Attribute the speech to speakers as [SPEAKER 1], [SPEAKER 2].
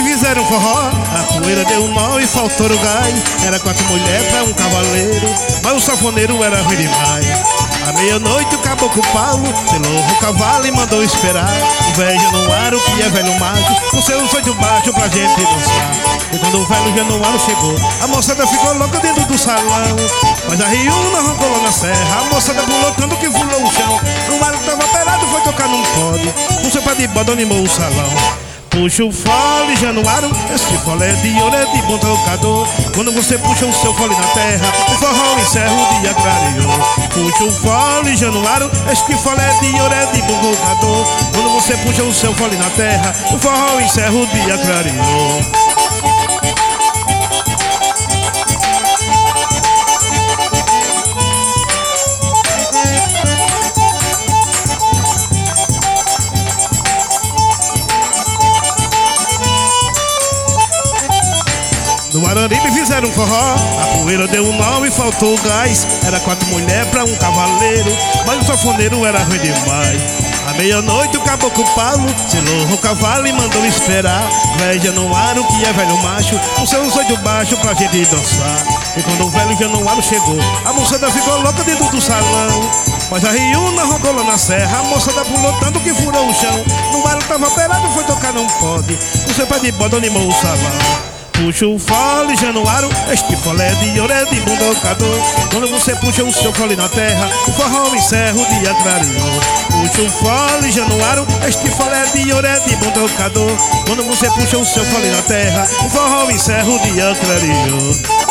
[SPEAKER 1] fizeram forró, a poeira deu um nó e faltou o gás. Era 4 mulheres pra um cavaleiro, mas o sanfoneiro era ruim demais. À meia-noite o caboclo Paulo selou o cavalo e mandou esperar. O velho Januário, que é velho macho, com seus 8 baixos pra gente dançar. E quando o velho Januário chegou, a moçada ficou louca dentro do salão. Mas a riuna arrancou lá na serra, a moçada pulou tanto que pulou o chão. O Mário tava operado, foi tocar num pódio, com seu pé de bode animou o salão. Puxa o fole, Januário, esse fole é de ouro, é de bom tocador. Quando você puxa o seu fole na terra, o forró encerra o dia clareou. Puxa o fole, Januário, este fole é de ouro, é de bom tocador. Quando você puxa o seu fole na terra, o forró encerra o dia clareou. No Araripe fizeram um forró, a poeira deu um nó e faltou o gás. Era 4 mulheres pra um cavaleiro, mas o sanfoneiro era ruim demais. À meia-noite o caboclo Paulo selou o cavalo e mandou esperar. Velho Januário, que é velho macho, com seus 8 baixos pra gente dançar. E quando o velho Januário chegou, a moçada ficou louca dentro do salão. Mas a riuna arrancou lá na serra, a moçada pulou tanto que furou o chão. No Mário tava operado, foi tocar num pódio, o seu pé de bode animou o salão. Puxa o fole, Januário, este fole é de ouro, é de bom tocador. Quando você puxa o seu fole na terra, o forró encerra o dia clareou. Puxa o fole, Januário, este fole é de ouro, é de bom tocador. Quando você puxa o seu fole na terra, o forró encerra o dia clareou.